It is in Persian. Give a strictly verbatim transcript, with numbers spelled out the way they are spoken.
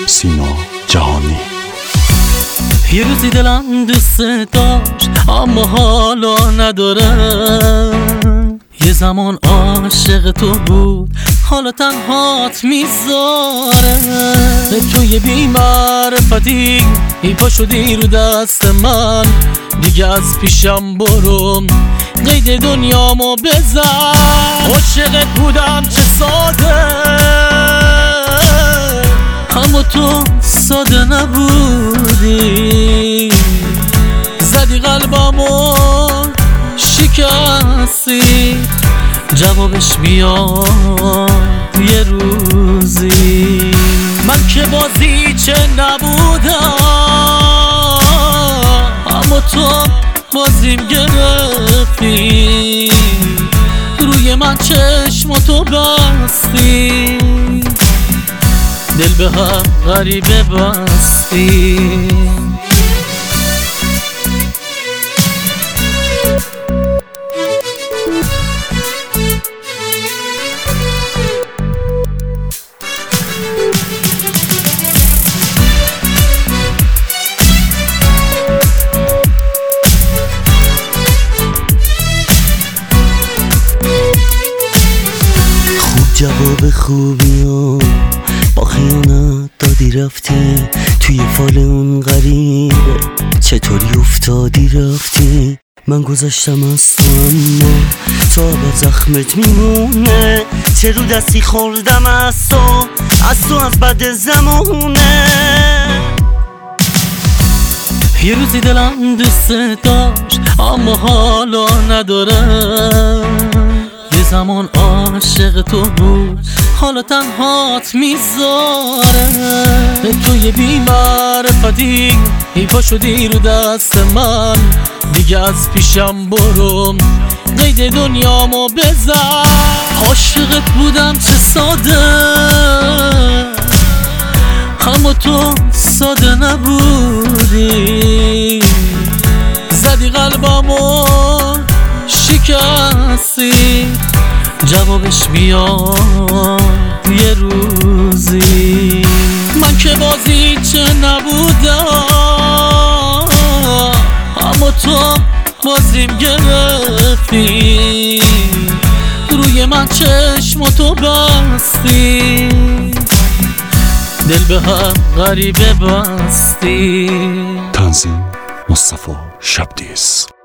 سینا جهانی. یه روزی دلم دوست داشت اما حالا ندارم. یه زمان عاشق تو بود حالا تنهات میذاره. توی بی‌معرفتی ای پا شدی رو دست من، دیگه از پیشم برو قید دنیامو بزن. عاشقت بودم چه ساده، اما تو ساده نبودی. زدی قلبمو شکستی، جوابش بیاد یه روزی. من که بازی چه نبودم، اما تو بازیم گرفتی. روی من چشم تو بستی، دل به هم غریبه بستی. جواب خوبی و با خیانت دادی رفتی. توی فال اون غریبه چطوری افتادی رفتی. من گذاشتم از تو اما تا با زخمت میمونه. چه رو دستی خوردم از تو، از تو از بد زمونه. یه روزی دلم دوست داشت اما حالا ندارم. یه زمان عاشق تو بود حالا تنهات میذاره. توی بی‌معرفتی ای پا شدی رو دست من، دیگه از پیشم برو قید دنیامو بزن. عاشقت بودم چه ساده، اما تو ساده نبودی. زدی قلبمو شکستی، جوابش بیاد یه روزی. من که بازی چه نبودم، اما تو بازیم گرفتی. روی من چشم تو بستی، دل به هم غریبه بستی. تنظیم مصطفی شبدیز.